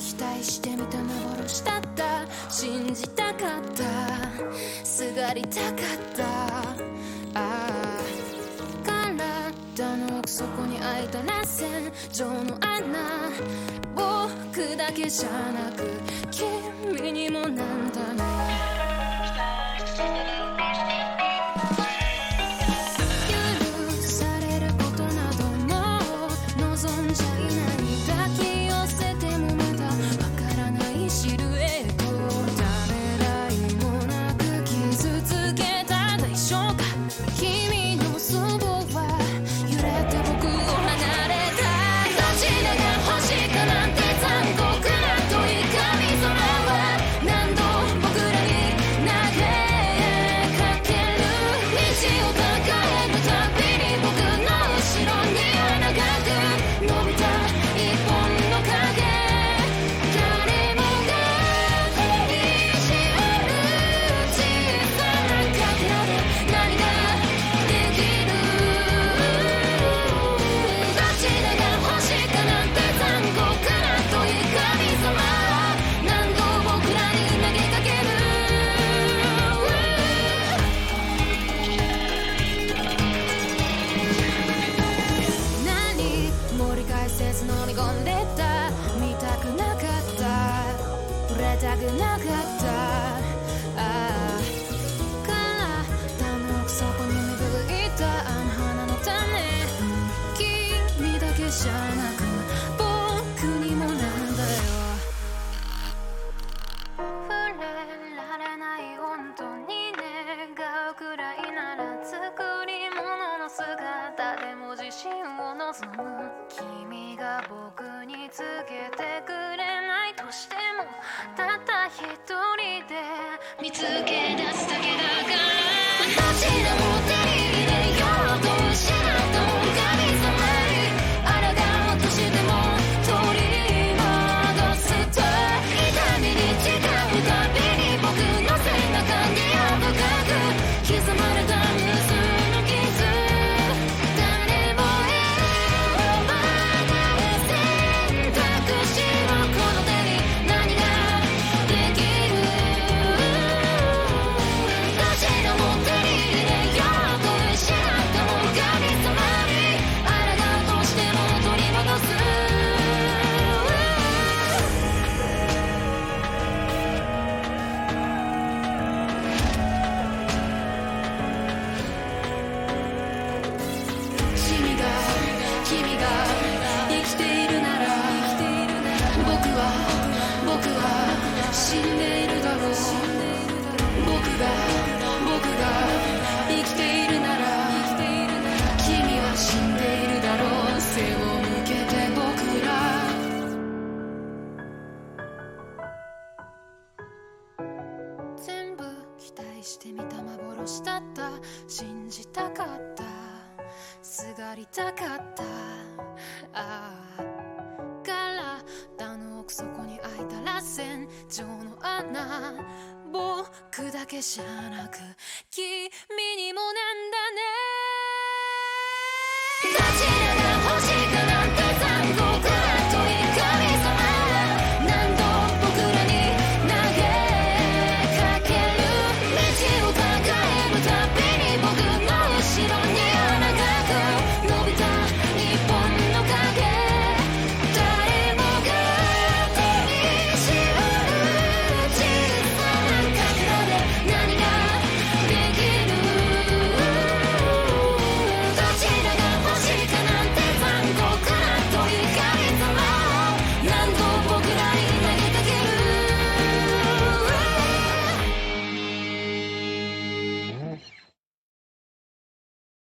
期待してみた幻だった、信じたかった、すがりたかった、体の奥底に開いた螺旋状の穴、僕だけじゃなく君にもなんだね。許されることなども望んじゃいない、抱き寄せてもまだわからないシルエット、ためらいもなく傷つけた代償か、君のそばは揺れて僕を離れた、どちらが欲しいかなんて残酷な問い、神様は何度僕らに投げかける、道を抱えるたびに僕の後ろには長く伸びた一本の影、誰もが意地悪小さなかけらで何ができる、どちらが欲しいかなんて残酷な問い、神様は何度僕らに投げかける、何盛り返せず飲み込んでた、見たくなかった、触れたくなかった、体の奥底に芽吹いたあの花の種、君だけじゃなく僕にもなんだよ、触れられない本当に願うくらいなら作り物の姿でも自信を望む、君が僕に告げてくれないとしてもたった一人で見つけ出すだけだから、どちらも手に入れようと失ったもん、神様に抗おうとしても取り戻すと、痛みに誓うたびに僕の背中には深く刻まれた無数の傷、誰も選ばない選択肢はこの手に何ができる、どちらも手に入れようと失ったもん、神様に抗うとしても取り戻す、君が生きているなら僕は死んでいるだろう、僕が生きているなら君は死んでいるだろう、背を向けて僕ら全部期待してみた幻だった、信じたかった、すがりたかった、体の奥底に開いた螺旋状の穴、僕だけじゃなく君にもなんだね、どちら